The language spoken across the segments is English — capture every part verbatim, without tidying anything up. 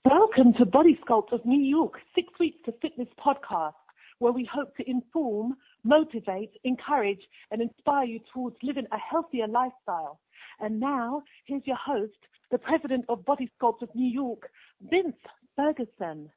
Welcome to Body Sculpt of New York, Six Weeks to Fitness podcast, where we hope to inform, motivate, encourage, and inspire you towards living a healthier lifestyle. And now, here's your host, the president of Body Sculpt of New York, Vince Ferguson.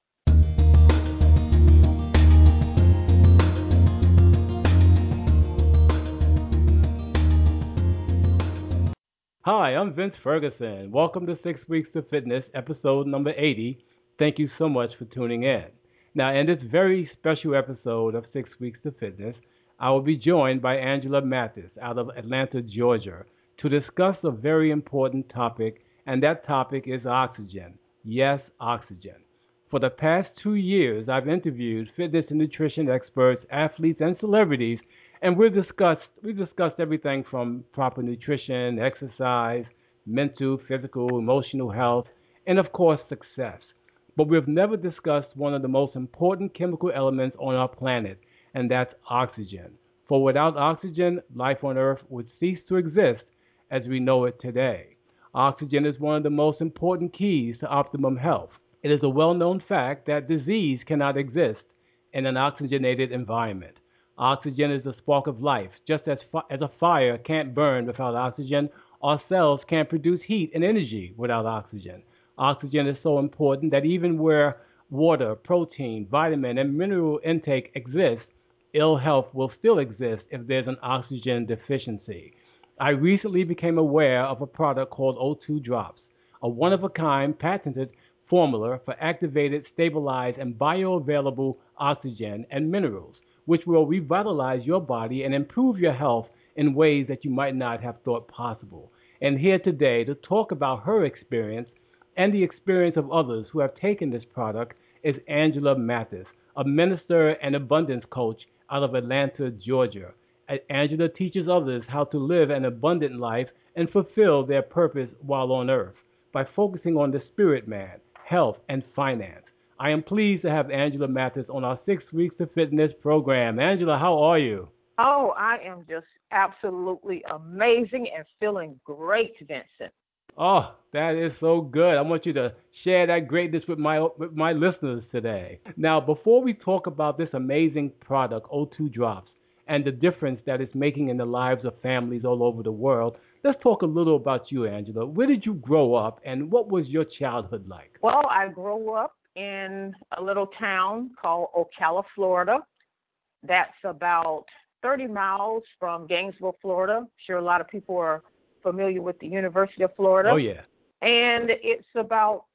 Hi, I'm Vince Ferguson. Welcome to Six Weeks to Fitness, episode number eighty. Thank you so much for tuning in. Now, in this very special episode of Six Weeks to Fitness, I will be joined by Angela Mathis out of Atlanta, Georgia, to discuss a very important topic, and that topic is oxygen. Yes, oxygen. For the past two years, I've interviewed fitness and nutrition experts, athletes, and celebrities, and we've discussed we've discussed everything from proper nutrition, exercise, mental, physical, emotional health, and of course success. But we've never discussed one of the most important chemical elements on our planet, and that's oxygen. For without oxygen, life on Earth would cease to exist as we know it today. Oxygen is one of the most important keys to optimum health. It is a well-known fact that disease cannot exist in an oxygenated environment. Oxygen is the spark of life. Just as, fi- as a fire can't burn without oxygen, our cells can't produce heat and energy without oxygen. Oxygen is so important that even where water, protein, vitamin, and mineral intake exists, ill health will still exist if there's an oxygen deficiency. I recently became aware of a product called O two Drops, a one-of-a-kind patented formula for activated, stabilized, and bioavailable oxygen and minerals, which will revitalize your body and improve your health in ways that you might not have thought possible. And here today to talk about her experience and the experience of others who have taken this product is Angela Mathis, a minister and abundance coach out of Atlanta, Georgia. Angela teaches others how to live an abundant life and fulfill their purpose while on earth by focusing on the spirit man, health, and finance. I am pleased to have Angela Mathis on our Six Weeks to Fitness program. Angela, how are you? Oh, I am just absolutely amazing and feeling great, Vincent. Oh, that is so good. I want you to share that greatness with my with my listeners today. Now, before we talk about this amazing product, O two Drops, and the difference that it's making in the lives of families all over the world, let's talk a little about you, Angela. Where did you grow up, and what was your childhood like? Well, I grew up in a little town called Ocala, Florida. That's about thirty miles from Gainesville, Florida. I'm sure a lot of people are familiar with the University of Florida. Oh, yeah. And it's about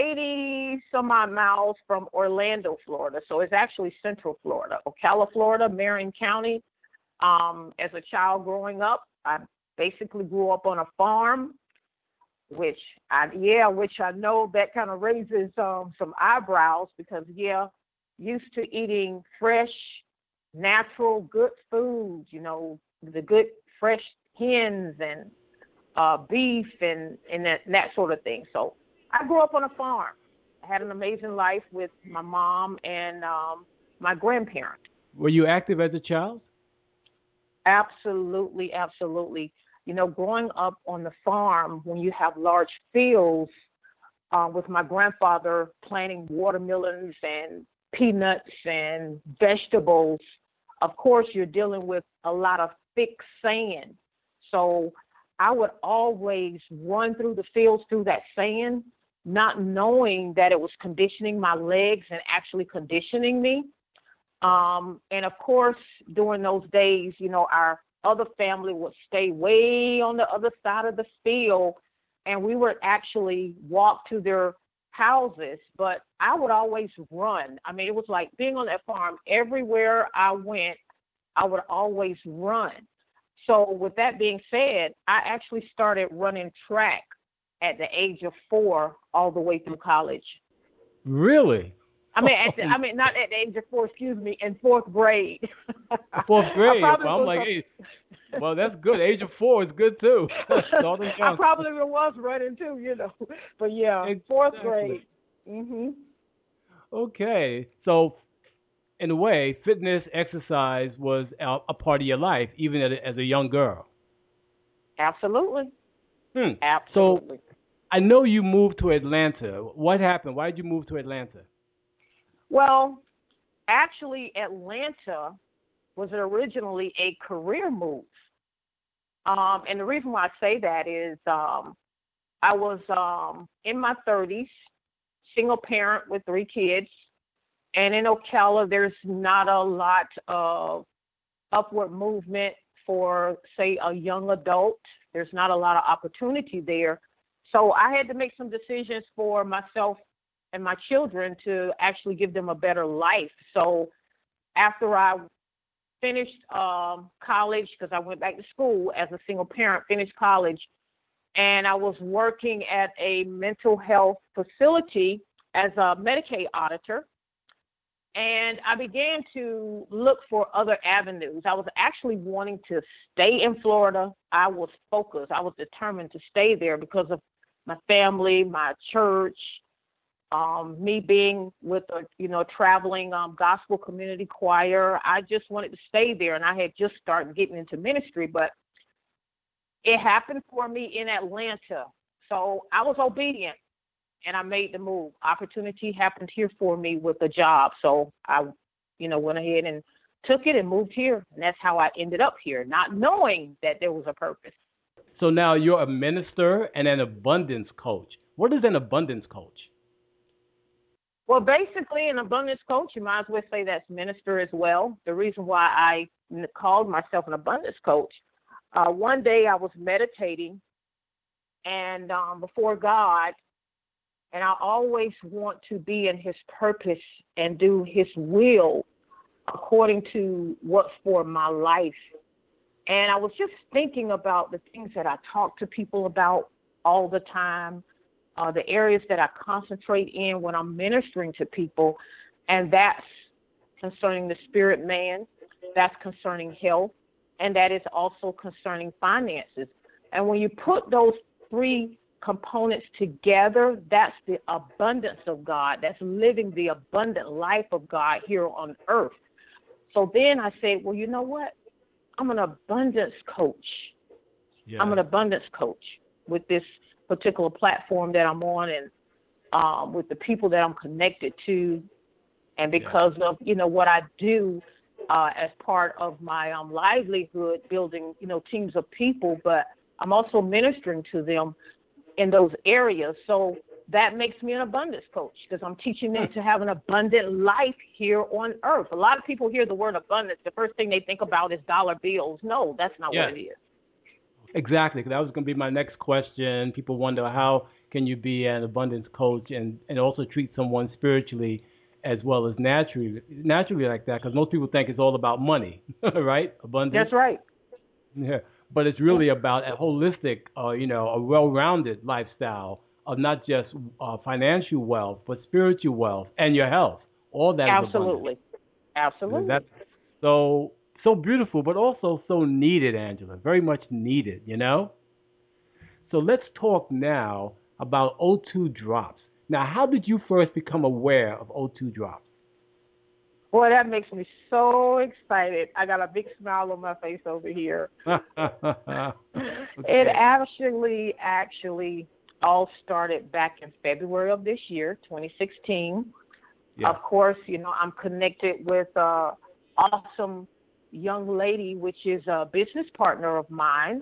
eighty some odd miles from Orlando, Florida. So it's actually central Florida. Ocala, Florida, Marion County. Um, as a child growing up, I basically grew up on a farm, which I, yeah, which I know that kind of raises um, some eyebrows because, yeah, used to eating fresh, natural, good foods, you know, the good fresh hens and uh, beef and, and that, that sort of thing. So I grew up on a farm. I had an amazing life with my mom and um, my grandparents. Were you active as a child? Absolutely, absolutely. You know, growing up on the farm, when you have large fields, uh, with my grandfather planting watermelons and peanuts and vegetables, of course, you're dealing with a lot of thick sand. So I would always run through the fields through that sand, not knowing that it was conditioning my legs and actually conditioning me. Um, and, of course, during those days, you know, our other family would stay way on the other side of the field, and we would actually walk to their houses. But I would always run. I mean, it was like being on that farm. Everywhere I went, I would always run. So with that being said, I actually started running track at the age of four all the way through college. Really? I mean, at the, I mean, not at the age of four. Excuse me, in fourth grade. Fourth grade. Well, I'm like, hey, well, that's good. Age of four is good too. I probably was running too, you know. But yeah, exactly. Fourth grade. Mhm. Okay, so in a way, fitness, exercise was a, a part of your life, even as a, as a young girl. Absolutely. Hmm. Absolutely. So I know you moved to Atlanta. What happened? Why did you move to Atlanta? Well, actually, Atlanta was originally a career move. Um, and the reason why I say that is um, I was um, in my thirties, single parent with three kids. And in Ocala, there's not a lot of upward movement for, say, a young adult. There's not a lot of opportunity there. So I had to make some decisions for myself and my children to actually give them a better life. So after I finished um, college, because I went back to school as a single parent, finished college, and I was working at a mental health facility as a Medicaid auditor. And I began to look for other avenues. I was actually wanting to stay in Florida. I was focused. I was determined to stay there because of my family, my church, um, me being with a you know traveling um, gospel community choir. I just wanted to stay there, and I had just started getting into ministry. But it happened for me in Atlanta, so I was obedient. And I made the move. Opportunity happened here for me with a job. So I, you know, went ahead and took it and moved here. And that's how I ended up here, not knowing that there was a purpose. So now you're a minister and an abundance coach. What is an abundance coach? Well, basically, an abundance coach, you might as well say that's minister as well. The reason why I called myself an abundance coach, uh, one day I was meditating and um, before God, and I always want to be in his purpose and do his will according to what's for my life. And I was just thinking about the things that I talk to people about all the time, uh, the areas that I concentrate in when I'm ministering to people. And that's concerning the spirit man, that's concerning health, and that is also concerning finances. And when you put those three components together, that's the abundance of God. That's living the abundant life of God here on earth. So then I said, well, you know what? I'm an abundance coach. Yeah. I'm an abundance coach with this particular platform that I'm on and um, with the people that I'm connected to. And because yeah. of, you know, what I do uh, as part of my um, livelihood, building, you know, teams of people, but I'm also ministering to them in those areas. So that makes me an abundance coach because I'm teaching them to have an abundant life here on earth. A lot of people hear the word abundance. The first thing they think about is dollar bills. No, that's not yeah. what it is. Exactly. That was going to be my next question. People wonder, how can you be an abundance coach and, and also treat someone spiritually as well as naturally, naturally like that? Because most people think it's all about money, right? Abundance. That's right. Yeah. But it's really about a holistic, uh, you know, a well-rounded lifestyle of not just uh, financial wealth, but spiritual wealth and your health. All that Absolutely. is abundant. Absolutely. That's so, so beautiful, but also so needed, Angela. Very much needed, you know? So let's talk now about O two drops. Now, how did you first become aware of O two drops? Boy, that makes me so excited. I got a big smile on my face over here. okay. It actually, actually all started back in February of this year, twenty sixteen. Yeah. Of course, you know, I'm connected with an awesome young lady, which is a business partner of mine.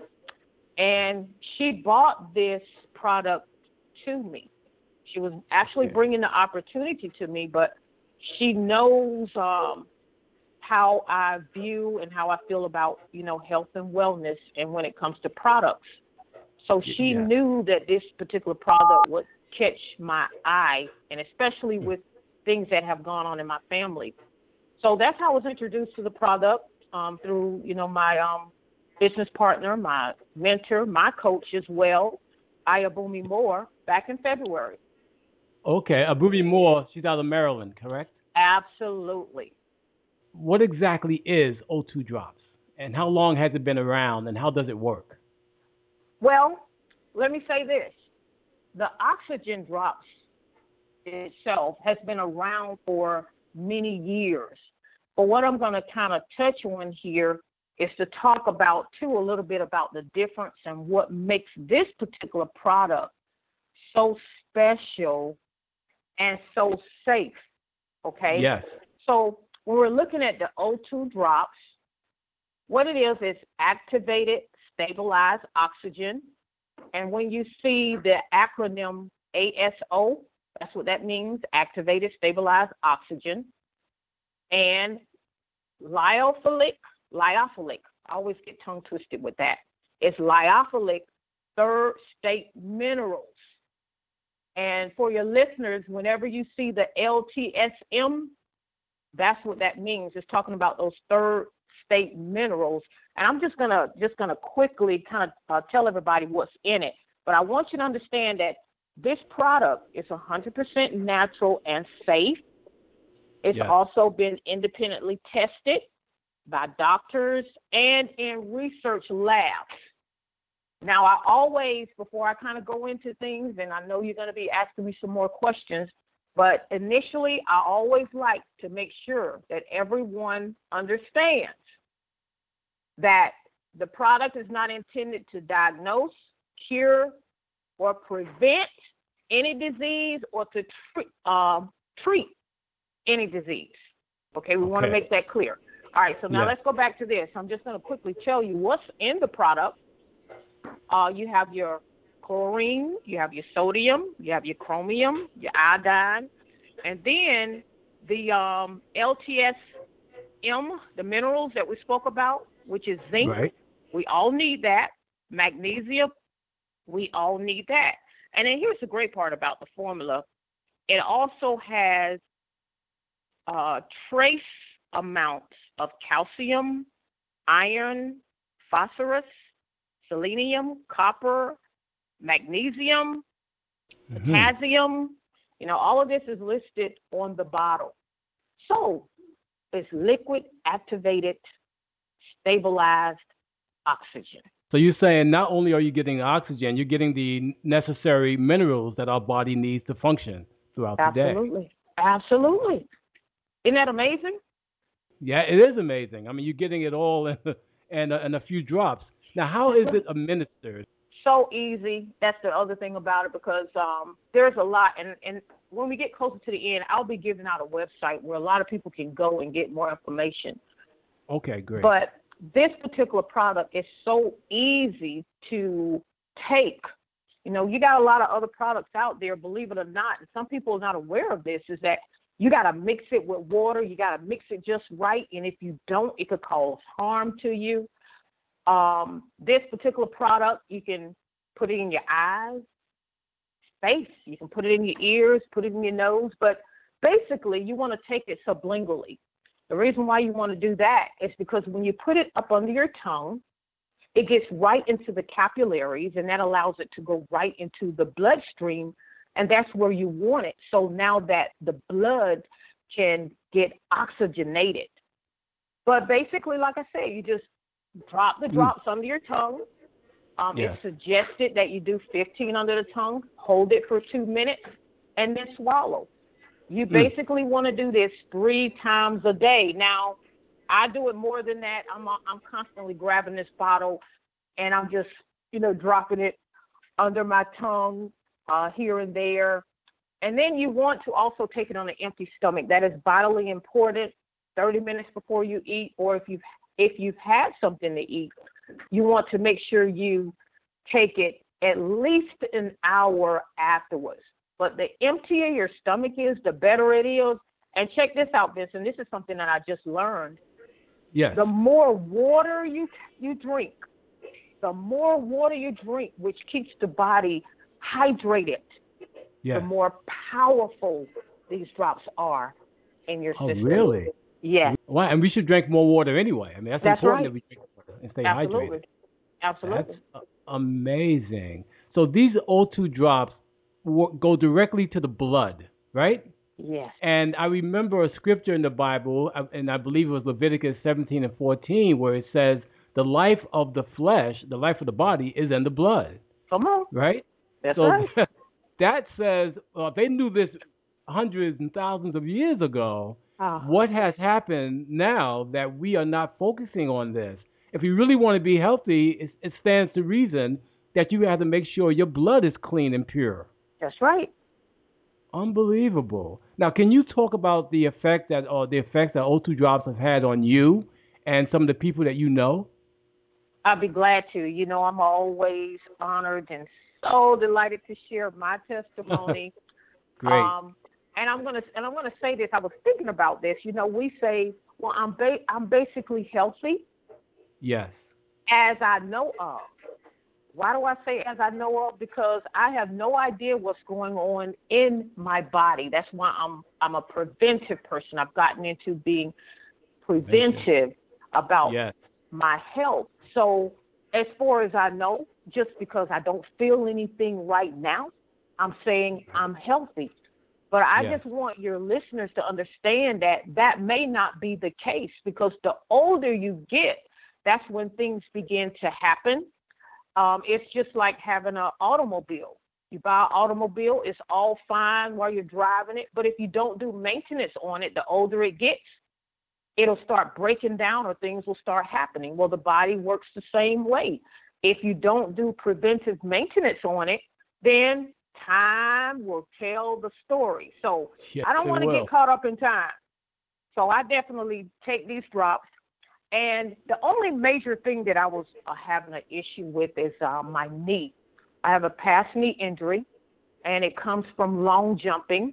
And she bought this product to me. She was actually okay. bringing the opportunity to me, but she knows um, how I view and how I feel about, you know, health and wellness and when it comes to products. So she yeah. knew that this particular product would catch my eye, and especially mm. with things that have gone on in my family. So that's how I was introduced to the product um, through, you know, my um, business partner, my mentor, my coach as well, Ayabumi Moore, back in February. Okay, Abumi Moore, she's out of Maryland, correct? Absolutely. What exactly is O two drops, and how long has it been around, and how does it work? Well, let me say this. The oxygen drops itself has been around for many years. But what I'm going to kind of touch on here is to talk about, too, a little bit about the difference and what makes this particular product so special and so safe. Okay? Yes. So when we're looking at the O two drops, what it is is activated stabilized oxygen. And when you see the acronym A S O, that's what that means, activated stabilized oxygen. And lyophilic, lyophilic, I always get tongue twisted with that. It's lyophilic third state minerals. And for your listeners, whenever you see the L T S M, that's what that means. It's talking about those third state minerals. And I'm just gonna just gonna quickly kind of uh, tell everybody what's in it. But I want you to understand that this product is one hundred percent natural and safe. It's yes. also been independently tested by doctors and in research labs. Now, I always, before I kind of go into things, and I know you're going to be asking me some more questions, but initially, I always like to make sure that everyone understands that the product is not intended to diagnose, cure, or prevent any disease or to treat, uh, treat any disease. Okay, we okay. want to make that clear. All right, so now yes. let's go back to this. I'm just going to quickly tell you what's in the product. Uh, you have your chlorine, you have your sodium, you have your chromium, your iodine, and then the um, L T S M, the minerals that we spoke about, which is zinc. Right. We all need that. Magnesium, we all need that. And then here's the great part about the formula. It also has uh, trace amounts of calcium, iron, phosphorus, selenium, copper, magnesium, mm-hmm. potassium. You know, all of this is listed on the bottle. So it's liquid activated, stabilized oxygen. So you're saying not only are you getting oxygen, you're getting the necessary minerals that our body needs to function throughout Absolutely. the day. Absolutely. Absolutely. Isn't that amazing? Yeah, it is amazing. I mean, you're getting it all in, in, a, in a few drops. Now, how is it administered? So easy. That's the other thing about it, because um, there's a lot. And, and when we get closer to the end, I'll be giving out a website where a lot of people can go and get more information. Okay, great. But this particular product is so easy to take. You know, you got a lot of other products out there, believe it or not, and some people are not aware of this, is that you got to mix it with water. You got to mix it just right. And if you don't, it could cause harm to you. Um, this particular product, you can put it in your eyes, face. You can put it in your ears, put it in your nose. But basically, you want to take it sublingually. The reason why you want to do that is because when you put it up under your tongue, it gets right into the capillaries, and that allows it to go right into the bloodstream, and that's where you want it. So now that the blood can get oxygenated. But basically, like I said, you just drop the drops mm. under your tongue. Um, yes. It's suggested that you do fifteen under the tongue, hold it for two minutes, and then swallow. You basically mm. want to do this three times a day. Now, I do it more than that. I'm I'm constantly grabbing this bottle, and I'm just, you know, dropping it under my tongue uh, here and there. And then you want to also take it on an empty stomach. That is vitally important. thirty minutes before you eat, or if you've if you've had something to eat, you want to make sure you take it at least an hour afterwards. But the emptier your stomach is, the better it is. And check this out, Vincent. This is something that I just learned. Yes. The more water you you drink, the more water you drink, which keeps the body hydrated, yes. the more powerful these drops are in your oh, system. Oh, really? Yes. Well, and we should drink more water anyway. I mean, that's, that's important right. that we drink water and stay Absolutely. hydrated. Absolutely. That's amazing. So these O two drops go directly to the blood, right? Yes. And I remember a scripture in the Bible, and I believe it was Leviticus seventeen and fourteen, where it says, the life of the flesh, the life of the body, is in the blood. Come on. Right? That's so right. That says, well, they knew this hundreds and thousands of years ago. Oh. What has happened now that we are not focusing on this? If you really want to be healthy, it, it stands to reason that you have to make sure your blood is clean and pure. That's right. Unbelievable. Now, can you talk about the effect that or the effect that O two drops have had on you and some of the people that you know? I'll be glad to. You know, I'm always honored and so delighted to share my testimony. Great. Um, and I'm gonna and I'm gonna say this. I was thinking about this. You know, we say, well, I'm ba- I'm basically healthy Yes. as I know of. Why do I say as I know of? Because I have no idea what's going on in my body. That's why I'm I'm a preventive person. I've gotten into being Prevention. preventive about Yes. my health. So as far as I know, just because I don't feel anything right now, I'm saying I'm healthy. But I Yes. just want your listeners to understand that that may not be the case because the older you get, that's when things begin to happen. Um, it's just like having an automobile. You buy an automobile, it's all fine while you're driving it. But if you don't do maintenance on it, the older it gets, it'll start breaking down or things will start happening. Well, the body works the same way. If you don't do preventive maintenance on it, then time will tell the story. So Yes, I don't it want to will. get caught up in time. So I definitely take these drops. And the only major thing that I was uh, having an issue with is uh, my knee. I have a past knee injury, and it comes from long jumping.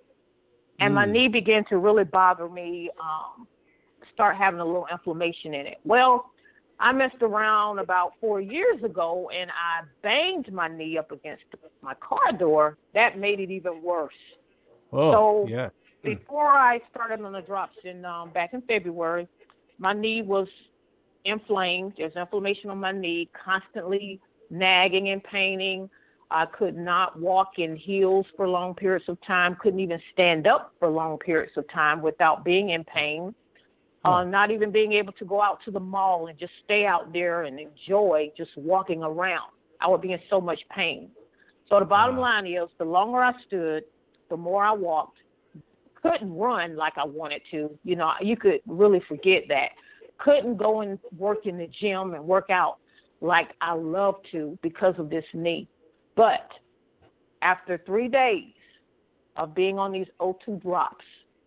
And my Mm. knee began to really bother me, um, start having a little inflammation in it. Well, I messed around about four years ago, and I banged my knee up against my car door. That made it even worse. Oh, So yeah. Mm. before I started on the drops in um, back in February, my knee was inflamed. There's inflammation on my knee, constantly nagging and paining. I could not walk in heels for long periods of time, couldn't even stand up for long periods of time without being in pain, uh, Huh. not even being able to go out to the mall and just stay out there and enjoy just walking around. I would be in so much pain. So the bottom Wow. line is the longer I stood, the more I walked. Couldn't run like I wanted to. You know, you could really forget that. Couldn't go and work in the gym and work out like I love to because of this knee. But after three days of being on these O two drops,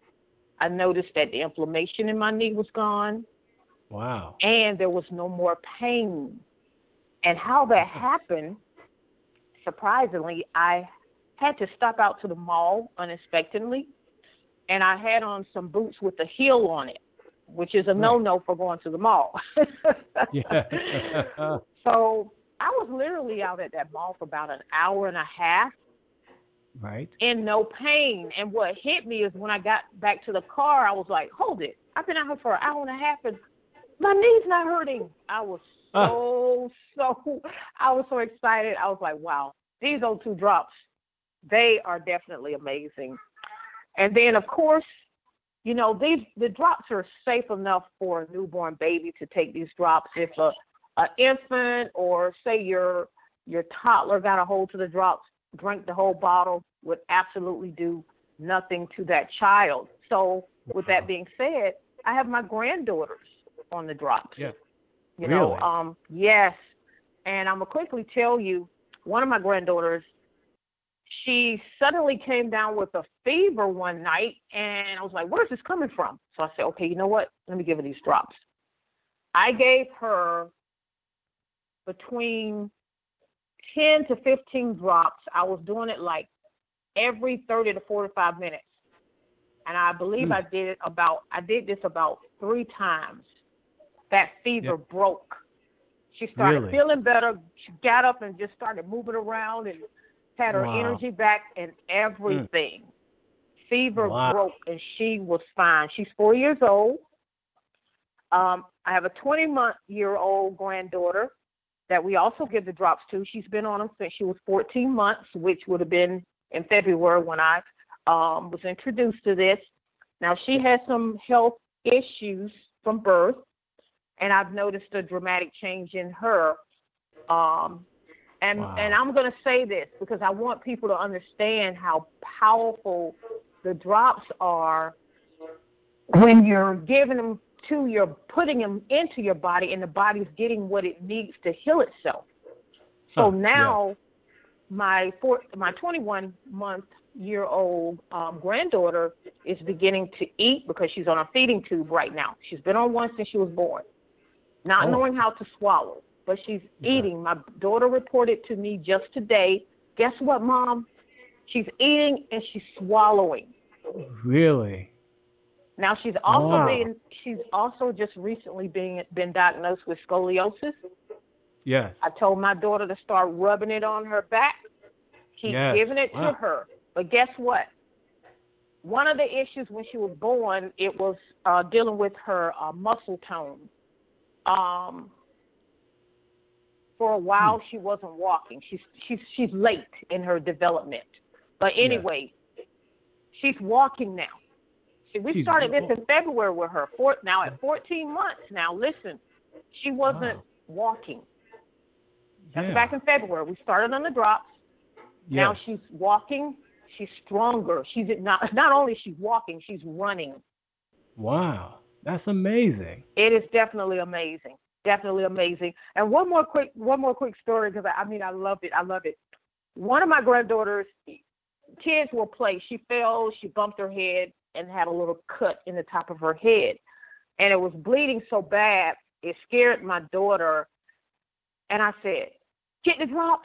I noticed that the inflammation in my knee was gone Wow. and there was no more pain. And how that happened, surprisingly, I had to stop out to the mall unexpectedly, and I had on some boots with a heel on it, which is a Right. no-no for going to the mall. Yeah. So I was literally out at that mall for about an hour and a half Right. in no pain. And what hit me is when I got back to the car, I was like, hold it. I've been out here for an hour and a half and my knee's not hurting. I was Ah. so, so, I was so excited. I was like, wow, these O two drops, they are definitely amazing. And then, of course, you know, these the drops are safe enough for a newborn baby to take these drops. If a, a infant or say your your toddler got a hold to the drops, drink the whole bottle would absolutely do nothing to that child. So, with that Wow. being said, I have my granddaughters on the drops. Yeah. You know, Really? um, yes, and I'm gonna quickly tell you, one of my granddaughters, she suddenly came down with a fever one night, and I was like, where's this coming from? So I said, okay, you know what? Let me give her these drops. I gave her between ten to fifteen drops. I was doing it like every thirty to forty-five minutes. And I believe Mm. I did it about, I did this about three times. That Yeah. fever broke. She started Really? feeling better. She got up and just started moving around and had her Wow. energy back and Mm. everything. Fever Wow. broke and she was fine. She's four years old. Um, I have a twenty month year old granddaughter that we also give the drops to. She's been on them since she was fourteen months, which would have been in February when I um, was introduced to this. Now, she has some health issues from birth, and I've noticed a dramatic change in her. Um, and and Wow. I'm going to say this because I want people to understand how powerful the drops are when you're giving them to your, putting them into your body, and the body's getting what it needs to heal itself. So Huh. Yeah. now my four, my twenty-one month year old um, granddaughter is beginning to eat because she's on a feeding tube right now. She's been on one since she was born, not Oh. knowing how to swallow, but she's Yeah. eating. My daughter reported to me just today, guess what, Mom? She's eating and she's swallowing. Really? Now she's also Wow. being she's also just recently being been diagnosed with scoliosis. Yes. I told my daughter to start rubbing it on her back. Keep Yes. giving it Wow. to her. But guess what? One of the issues when she was born, it was uh, dealing with her uh, muscle tone. Um, for a while, Hmm. she wasn't walking. She's she's she's late in her development. But anyway, she's walking now. See, we She's started this wa- in February with her. Four, now at fourteen months. Now listen, she wasn't Wow. walking. That's Yeah. back in February. We started on the drops. Now Yes. she's walking. She's stronger. She's not not only she's walking, she's running. Wow. That's amazing. It is definitely amazing. Definitely amazing. And one more quick one more quick story because I, I mean I love it. I love it. One of my granddaughters, kids will play. She fell. She bumped her head and had a little cut in the top of her head, and it was bleeding so bad it scared my daughter. And I said, "Get the drops."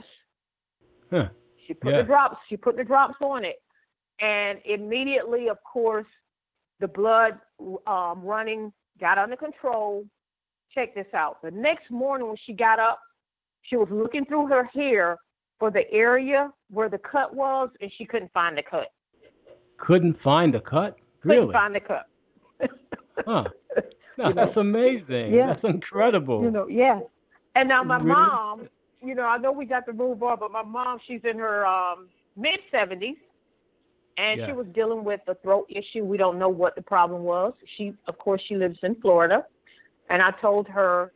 Huh. She put Yeah. the drops. She put the drops on it, and immediately, of course, the blood um, running got under control. Check this out. The next morning when she got up, she was looking through her hair for the area where the cut was, and she couldn't find the cut. Couldn't find a cut? Couldn't Really? find the cut. Huh. No, You know, that's amazing. yeah. That's incredible. You know, yes. And now my Really? mom, you know, I know we got to move on, but my mom, she's in her um, mid seventies, and Yeah. she was dealing with a throat issue. We don't know what the problem was. She, of course, she lives in Florida, and I told her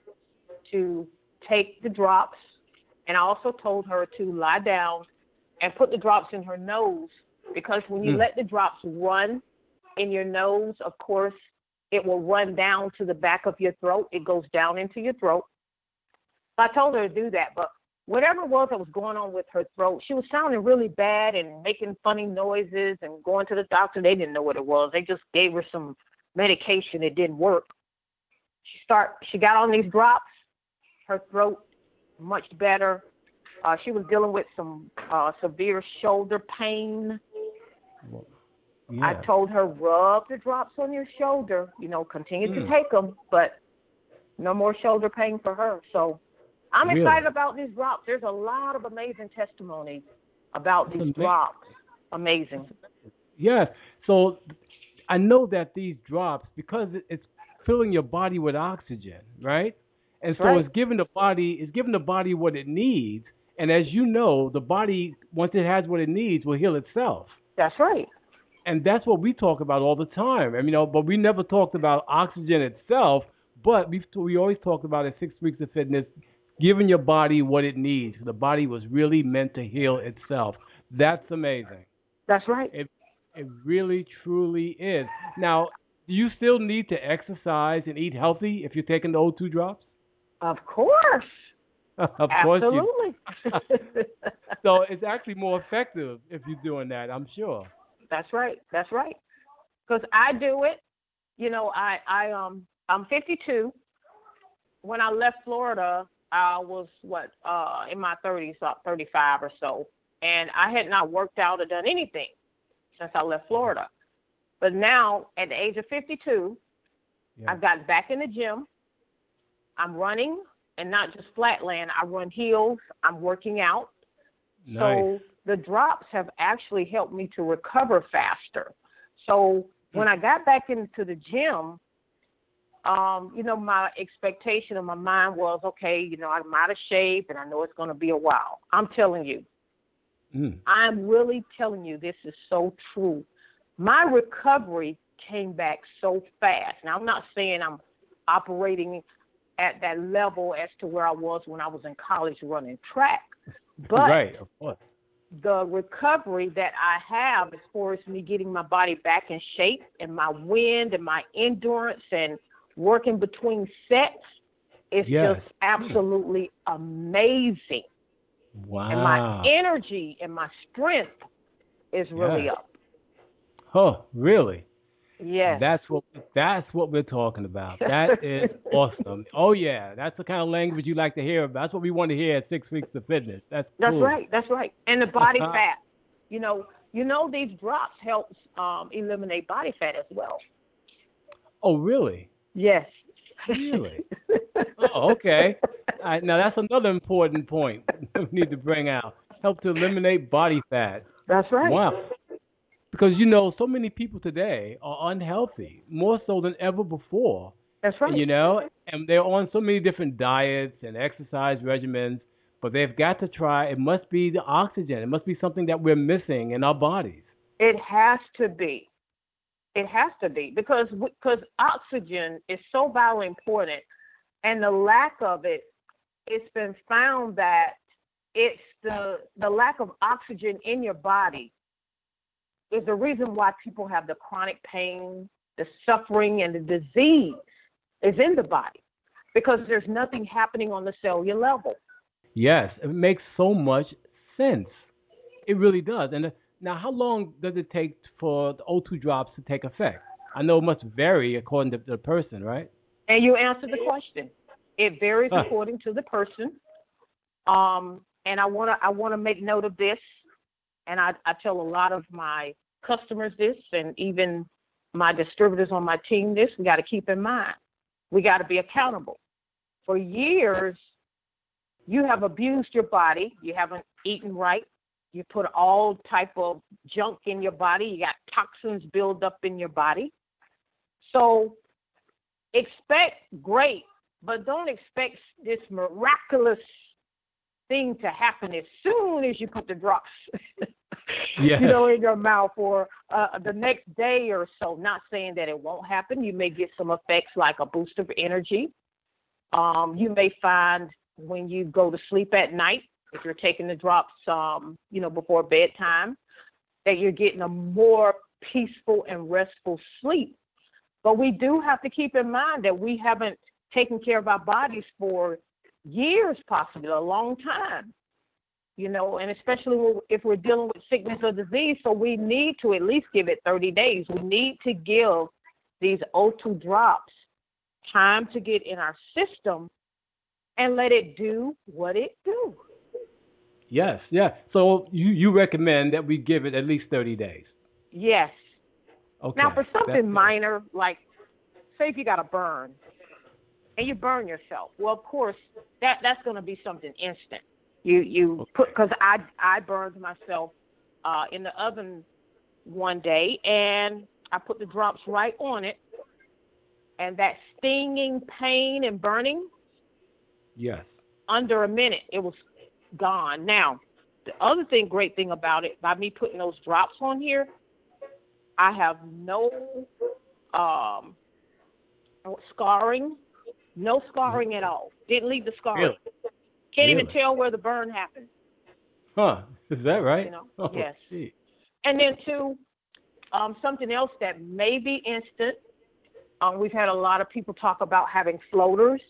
to take the drops, and I also told her to lie down and put the drops in her nose, because when you Mm. let the drops run in your nose, of course, it will run down to the back of your throat. It goes down into your throat. So I told her to do that, but whatever it was that was going on with her throat, she was sounding really bad and making funny noises and going to the doctor. They didn't know what it was. They just gave her some medication. It didn't work. She start. She got on these drops. Her throat much better. Uh, she was dealing with some uh, severe shoulder pain. Well, I yeah. told her, rub the drops on your shoulder. You know, continue Mm. to take them, but no more shoulder pain for her. So I'm Really? excited about these drops. There's a lot of amazing testimonies about That's these amazing. drops. Amazing. Yes. So I know that these drops, because it- it's filling your body with oxygen, right? And so Right. it's giving the body it's giving the body what it needs. And as you know, the body, once it has what it needs, will heal itself. That's right. And that's what we talk about all the time. I mean, you know, but we never talked about oxygen itself. But we we always talked about in six weeks of fitness, giving your body what it needs. The body was really meant to heal itself. That's amazing. That's right. It it really truly is. Now, do you still need to exercise and eat healthy if you're taking the O two drops? Of course. Of course you. Absolutely. So it's actually more effective if you're doing that, I'm sure. That's right. That's right. Because I do it. You know, I I um I'm fifty-two. When I left Florida, I was what uh in my thirties, about thirty-five or so, and I had not worked out or done anything since I left Florida. But now, at the age of fifty-two, Yeah. I've got back in the gym. I'm running, and not just flatland. I run hills. I'm working out. Nice. So the drops have actually helped me to recover faster. So when I got back into the gym, um, you know, my expectation in my mind was, okay, you know, I'm out of shape and I know it's going to be a while. I'm telling you, Mm. I'm really telling you, this is so true. My recovery came back so fast. Now, I'm not saying I'm operating at that level as to where I was when I was in college running track, but Right, of course. the recovery that I have as far as me getting my body back in shape and my wind and my endurance and working between sets is Yes. just absolutely amazing. And my Wow. energy and my strength is really Yes. up. Oh, really? Yes. That's what that's what we're talking about. That is awesome. Oh yeah, that's the kind of language you like to hear about. That's what we want to hear at Six Weeks of Fitness. That's That's cool. right. That's right. And the body fat. You know, you know these drops helps um, eliminate body fat as well. Oh really? Yes. Really? Oh, okay. All right, now that's another important point we need to bring out. Help to eliminate body fat. That's right. Wow. Because you know, so many people today are unhealthy, more so than ever before. That's And right. you know, and they're on so many different diets and exercise regimens, but they've got to try. It must be the oxygen. It must be something that we're missing in our bodies. It has to be. It has to be because because oxygen is so vitally important, and the lack of it, it's been found that it's the the lack of oxygen in your body is the reason why people have the chronic pain, the suffering, and the disease is in the body because there's nothing happening on the cellular level. Yes, it makes so much sense. It really does. And uh, now, how long does it take for the O two drops to take effect? I know it must vary according to the person, right? And you answered the question. It varies Huh. according to the person. Um, and I wanna I wanna make note of this, and I, I tell a lot of my customers this, and even my distributors on my team this. We got to keep in mind. We got to be accountable. For years, you have abused your body. You haven't eaten right. You put all type of junk in your body. You got toxins build up in your body. So expect great, but don't expect this miraculous thing to happen as soon as you put the drops, Yes. you know, in your mouth or uh, the next day or so. Not saying that it won't happen. You may get some effects like a boost of energy. Um, you may find when you go to sleep at night, if you're taking the drops, um, you know, before bedtime, that you're getting a more peaceful and restful sleep. But we do have to keep in mind that we haven't taken care of our bodies for years, possibly a long time, you know, and especially if we're dealing with sickness or disease. So we need to at least give it thirty days. We need to give these O two drops time to get in our system and let it do what it do. Yes, yeah. So you, you recommend that we give it at least thirty days. Yes. Now, Okay. for That's something good. minor, like say if you got a burn and you burn yourself, well, of course, that that's going to be something instant. You you put Okay. because I I burned myself uh, in the oven one day and I put the drops right on it, and that stinging pain and burning Yes. under a minute it was gone. Now, the other thing, great thing about it, by me putting those drops on here, I have no um, scarring, no Mhm. scarring at all. Didn't leave the scarring. Really? Can't even Really? tell where the burn happened. Huh. Is that You right? know, Oh, yes. gee. And then too, um, something else that may be instant. Um, we've had a lot of people talk about having floaters,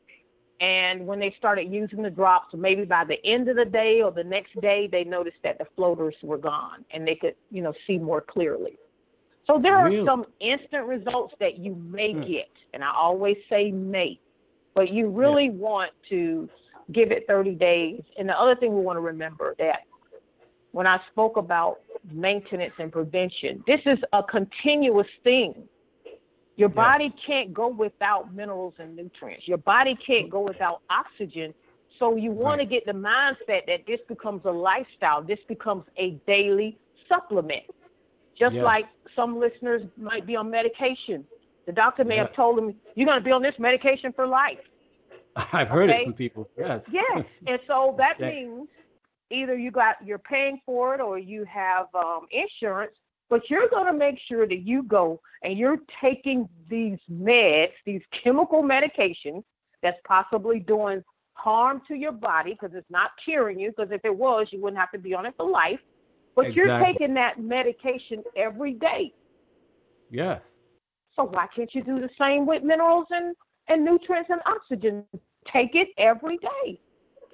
and when they started using the drops, maybe by the end of the day or the next day, they noticed that the floaters were gone, and they could, you know, see more clearly. So there are Really? some instant results that you may Hmm. get, and I always say may, but you Yeah. really want to give it thirty days. And the other thing we want to remember that when I spoke about maintenance and prevention, this is a continuous thing. Your Yes. body can't go without minerals and nutrients. Your body can't go without oxygen. So you want Right. to get the mindset that this becomes a lifestyle. This becomes a daily supplement. Just Yes. like some listeners might be on medication. The doctor may Yes. have told them, you're going to be on this medication for life. I've heard it Okay? from people. Yes. Yes. And so that Thank- means either you got you're paying for it or you have um, insurance, but you're going to make sure that you go and you're taking these meds, these chemical medications that's possibly doing harm to your body because it's not curing you, because if it was, you wouldn't have to be on it for life. But you're exactly. taking that medication every day. Yes. So why can't you do the same with minerals and, and nutrients and oxygen? Take it every day.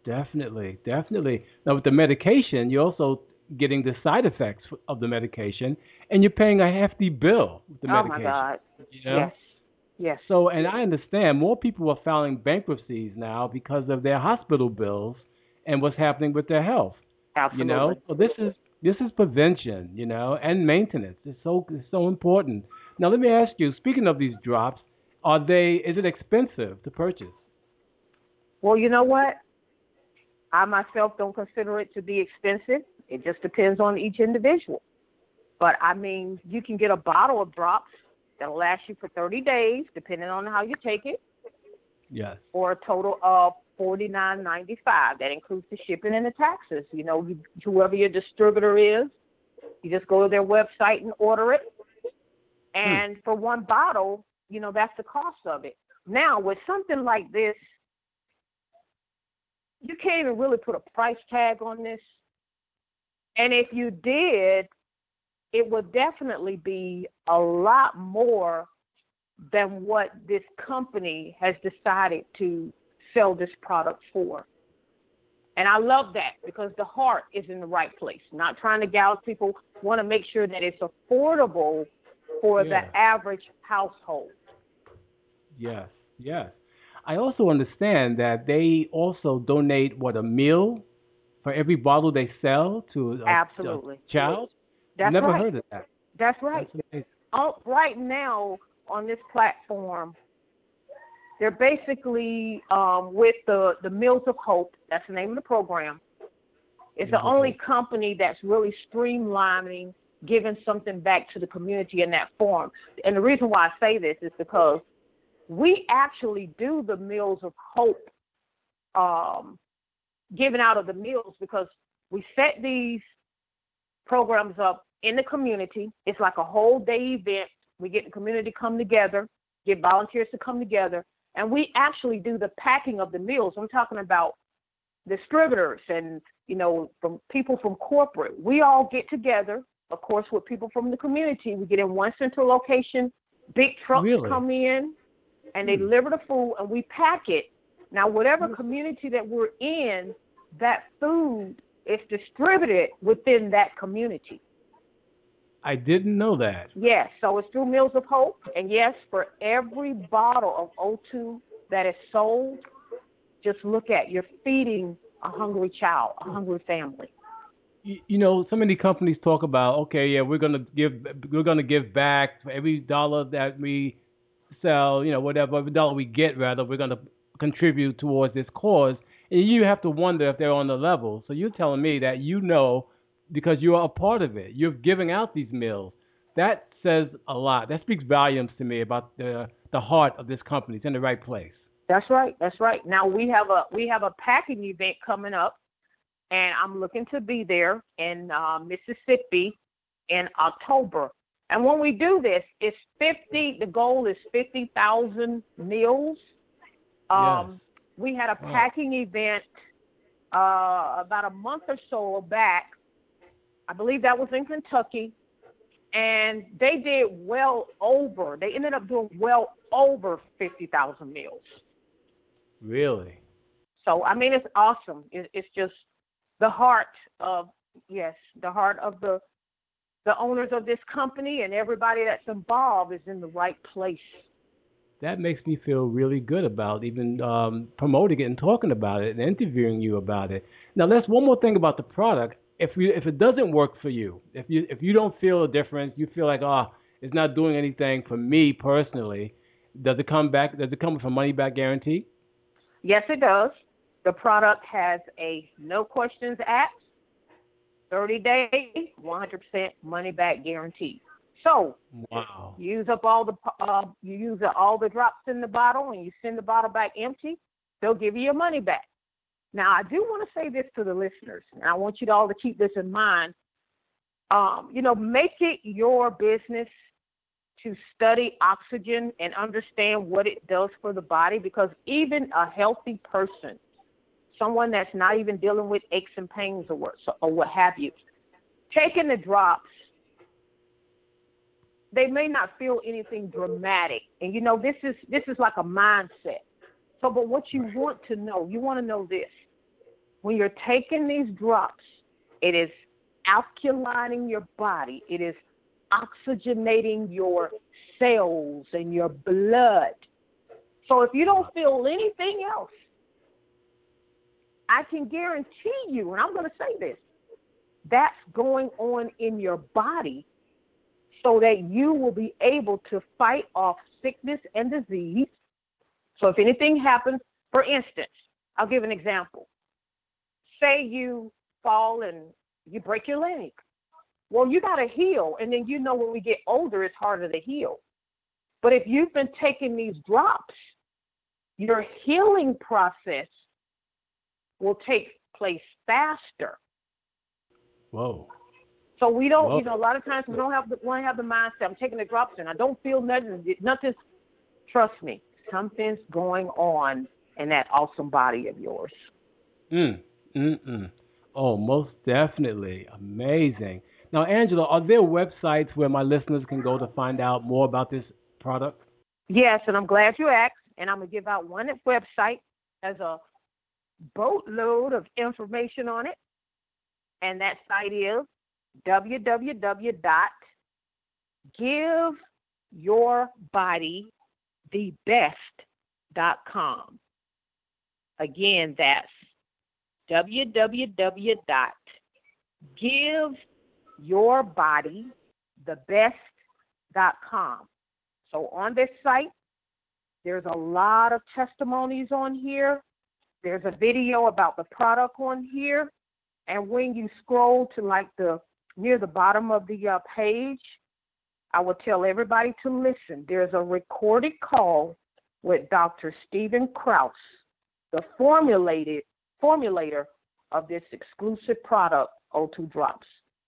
Definitely, definitely. Now with the medication, you're also getting the side effects of the medication, and you're paying a hefty bill with the Oh my medication. God. You Yes. know. Yes. So, and I understand more people are filing bankruptcies now because of their hospital bills and what's happening with their health. You know, Absolutely. so this is this is prevention, you know, and maintenance. It's so it's so important. Now, let me ask you. Speaking of these drops, are they? Is it expensive to purchase? Well, you know what? I myself don't consider it to be expensive. It just depends on each individual. But I mean, you can get a bottle of drops that'll last you for thirty days, depending on how you take it, Yes. for a total of forty nine ninety five. That includes the shipping and the taxes. You know, you, whoever your distributor is, you just go to their website and order it. Hmm. And for one bottle, you know, that's the cost of it. Now, with something like this, you can't even really put a price tag on this. And if you did, it would definitely be a lot more than what this company has decided to sell this product for. And I love that because the heart is in the right place. Not trying to gouge people, want to make sure that it's affordable for the Yeah. average household. Yes. Yes. I also understand that they also donate what a meal for every bottle they sell to a, a Absolutely. child. That's Never right. heard of that. That's right. That's amazing. Oh, right now on this platform, they're basically um, with the, the Meals of Hope. That's the name of the program. It's the Meals of only Hope. company that's really streamlining, giving something back to the community in that form. And the reason why I say this is because we actually do the Meals of Hope um, giving out of the meals because we set these programs up in the community. It's like a whole day event. We get the community come together, get volunteers to come together, and we actually do the packing of the meals. I'm talking about distributors and, you know, from people from corporate. We all get together, of course, with people from the community. We get in one central location. Big trucks Really? come in, and they Hmm. deliver the food, and we pack it. Now, whatever community that we're in, that food is distributed within that community. I didn't know that. Yes, so it's through Meals of Hope. And yes, for every bottle of O two that is sold, just look at, you're feeding a hungry child, a hungry family. You, you know, so many companies talk about, okay, yeah, we're gonna give, we're gonna give back for every dollar that we sell, you know, whatever, every dollar we get, rather, we're gonna contribute towards this cause. And you have to wonder if they're on the level. So you're telling me that you know because you are a part of it. You're giving out these meals. That says a lot. That speaks volumes to me about the the heart of this company. It's in the right place. That's right. That's right. Now we have a we have a packing event coming up, and I'm looking to be there in uh, Mississippi in October. And when we do this, it's fifty. The goal is fifty thousand meals. Yes. Um, we had a Wow. packing event uh, about a month or so back. I believe that was in Kentucky, and they did well over. They ended up doing well over fifty thousand meals. Really? So I mean, it's awesome. It, it's just the heart of yes, the heart of the the owners of this company and everybody that's involved is in the right place. That makes me feel really good about even um, promoting it and talking about it and interviewing you about it. Now, that's one more thing about the product. If you if it doesn't work for you, if you if you don't feel a difference, you feel like, oh, it's not doing anything for me personally. Does it come back? Does it come with a money back guarantee? Yes, it does. The product has a no questions asked, thirty day, one hundred percent money back guarantee. So Wow. you use up all the uh, you use all the drops in the bottle, and you send the bottle back empty. They'll give you your money back. Now, I do want to say this to the listeners, and I want you to all to keep this in mind. Um, you know, make it your business to study oxygen and understand what it does for the body, because even a healthy person, someone that's not even dealing with aches and pains or what, or what have you, taking the drops, they may not feel anything dramatic. And, you know, this is this is like a mindset. So, but what you want to know, you want to know this. when you're taking these drops, it is alkalining your body. It is oxygenating your cells and your blood. So if you don't feel anything else, I can guarantee you, and I'm going to say this, that's going on in your body so that you will be able to fight off sickness and disease. So if anything happens, for instance, I'll give an example. Say you fall and you break your leg. Well, you got to heal, and then you know when we get older, it's harder to heal. But if you've been taking these drops, your healing process will take place faster. Whoa. So we don't, Whoa. you know, a lot of times we don't have the, want to have the mindset, I'm taking the drops and I don't feel nothing, nothing. Trust me, something's going on in that awesome body of yours. Mm, mm, mm. Oh, most definitely. Amazing. Now, Angela, are there websites where my listeners can go to find out more about this product? Yes, and I'm glad you asked. And I'm going to give out one website. Has a boatload of information on it. And that site is w w w dot give your body the best dot com. Again, that's w w w dot give your body the best dot com. So on this site, there's a lot of testimonies on here. There's a video about the product on here. And when you scroll to like the near the bottom of the uh, page, I will tell everybody to listen. There's a recorded call with Doctor Stephen Krause, the formulated formulator of this exclusive product, O two Drops.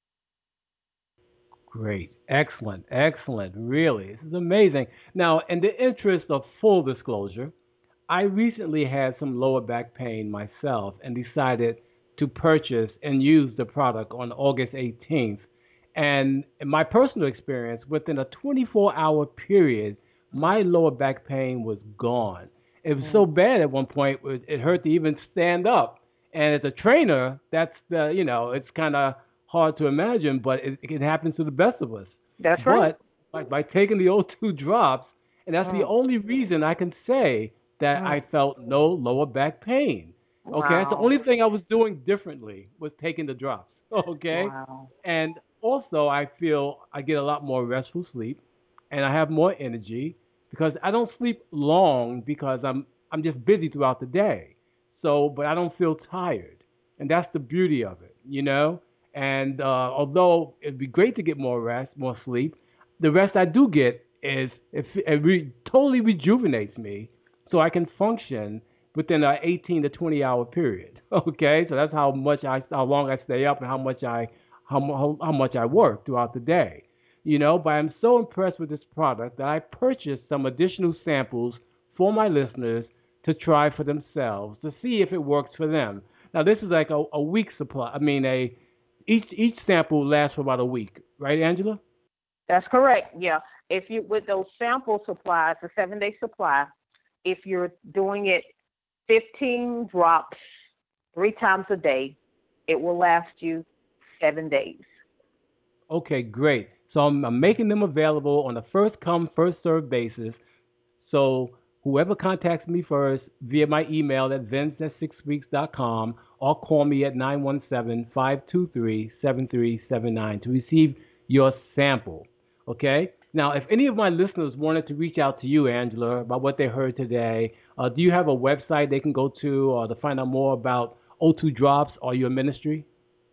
Great. Excellent. Excellent. Really. This is amazing. Now, in the interest of full disclosure, I recently had some lower back pain myself and decided to purchase and use the product on August eighteenth. And in my personal experience, within a twenty-four hour period, my lower back pain was gone. It was so bad at one point, it hurt to even stand up. And as a trainer, that's the, you know, it's kind of hard to imagine, but it, it happens to the best of us. That's right. But by, by taking the O two drops, and that's mm. the only reason I can say that mm. I felt no lower back pain. Okay, wow. That's the only thing I was doing differently was taking the drops. Okay, wow. And also I feel I get a lot more restful sleep, and I have more energy because I don't sleep long because I'm I'm just busy throughout the day. So, but I don't feel tired, and that's the beauty of it, you know. And uh, although it'd be great to get more rest, more sleep, the rest I do get is it, it re- totally rejuvenates me, so I can function within an eighteen to twenty hour period. Okay, so that's how much I, how long I stay up, and how much I, how how, how much I work throughout the day. You know, but I'm so impressed with this product that I purchased some additional samples for my listeners to try for themselves to see if it works for them. Now, this is like a, a week supply. I mean, a each each sample lasts for about a week, right, Angela? That's correct. Yeah. If you with those sample supplies, a seven day supply, if you're doing it fifteen drops three times a day, it will last you seven days. Okay, great. So I'm, I'm making them available on a first come, first served basis. So whoever contacts me first via my email at vince at six weeks dot com or call me at nine one seven, five two three, seven three seven nine to receive your sample. Okay? Now, if any of my listeners wanted to reach out to you, Angela, about what they heard today, uh, do you have a website they can go to or to find out more about O two Drops or your ministry?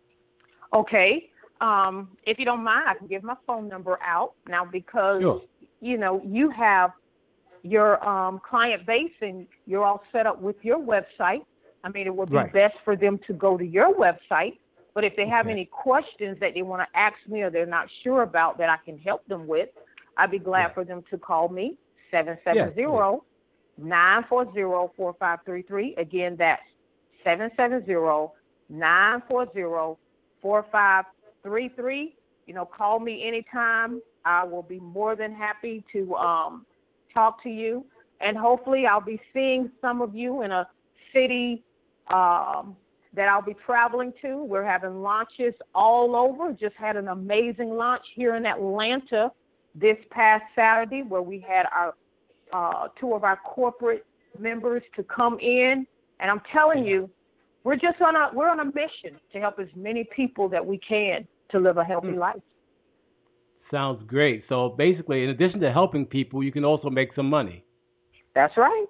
Okay. Um, if you don't mind, I can give my phone number out now because, sure. you know, you have your um, client base and you're all set up with your website. I mean, it would be right. best for them to go to your website. But if they have okay. any questions that they want to ask me or they're not sure about that I can help them with, I'd be glad yeah. for them to call me, seven seven zero, nine four zero, four five three three. Again, that's seven seven zero, nine four zero, four five three three. You know, call me anytime. I will be more than happy to um, talk to you. And hopefully I'll be seeing some of you in a city um, that I'll be traveling to. We're having launches all over. Just had an amazing launch here in Atlanta this past Saturday, where we had our uh, two of our corporate members to come in. And I'm telling you, we're just on a we're on a mission to help as many people that we can to live a healthy life. Sounds great. So basically, in addition to helping people, you can also make some money. That's right.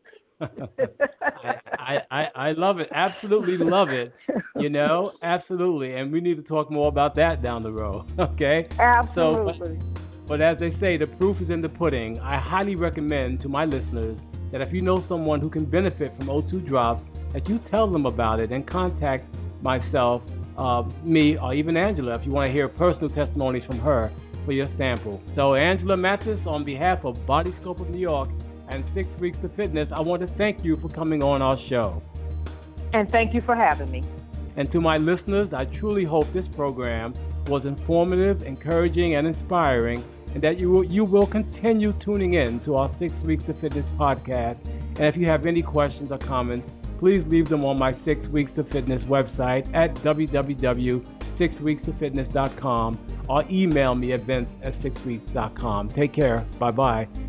I, I, I love it. Absolutely love it. You know, absolutely. And we need to talk more about that down the road. Okay? Absolutely. So, but, but as they say, the proof is in the pudding. I highly recommend to my listeners that if you know someone who can benefit from O two drops, that you tell them about it and contact myself, uh, me, or even Angela if you want to hear personal testimonies from her for your sample. So Angela Mathis, on behalf of Body Scope of New York and Six Weeks of Fitness, I want to thank you for coming on our show. And thank you for having me. And to my listeners, I truly hope this program was informative, encouraging, and inspiring, and that you will, you will continue tuning in to our Six Weeks of Fitness podcast. And if you have any questions or comments, please leave them on my Six Weeks of Fitness website at w w w dot six weeks of fitness dot com or email me at vince at six weeks dot com. Take care. Bye-bye.